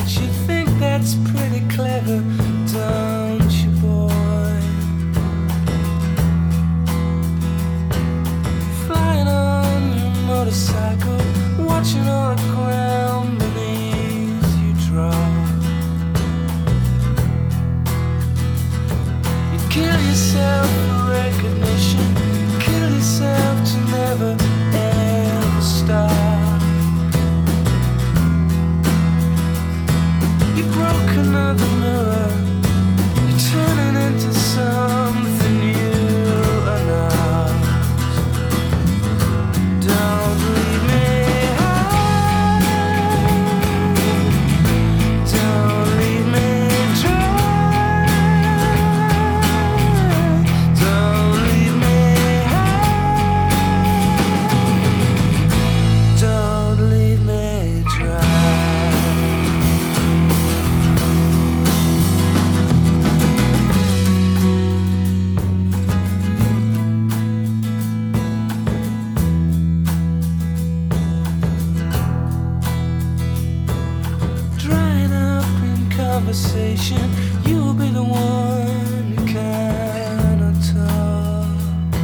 bet you think that's pretty clever, don't you, boy? Flying on your motorcycle, watching all the ground beneath you drop. You kill yourself for recognition, kill yourself to never ever stop. You broke another mirror, you're turning into something you are not. Don't leave me high, don't leave me dry, don't leave me high, don't leave me dry. Drying up in conversation, you'll be the one who cannot talk.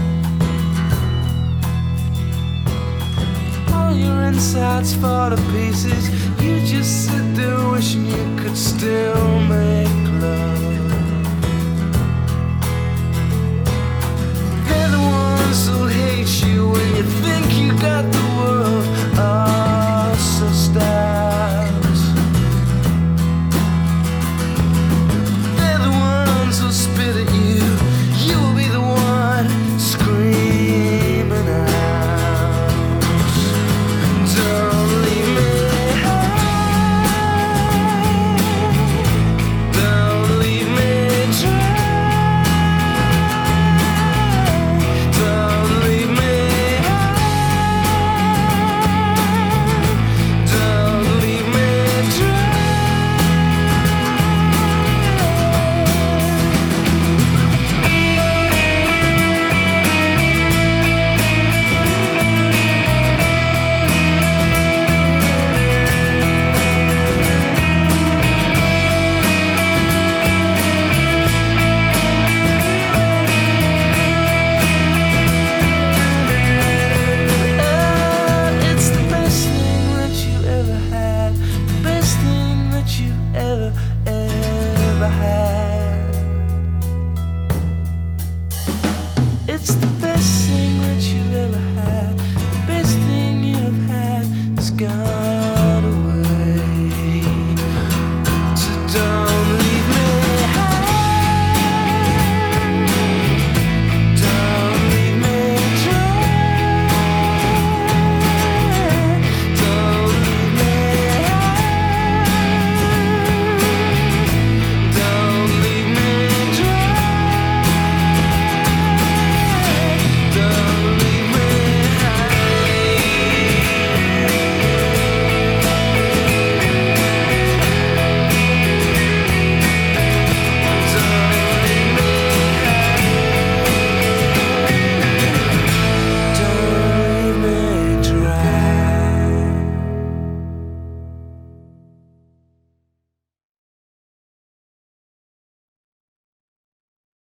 All your insides fall to pieces, you just sit there wishing you could still make love. They're the ones who hate you when you think you got the world all so stacked. They're the ones who spit at you, you will be the one screaming out. Don't leave me high, don't leave me dry, don't leave me high, don't leave me dry. It's the best thing that you ever had, the best thing that you ever had.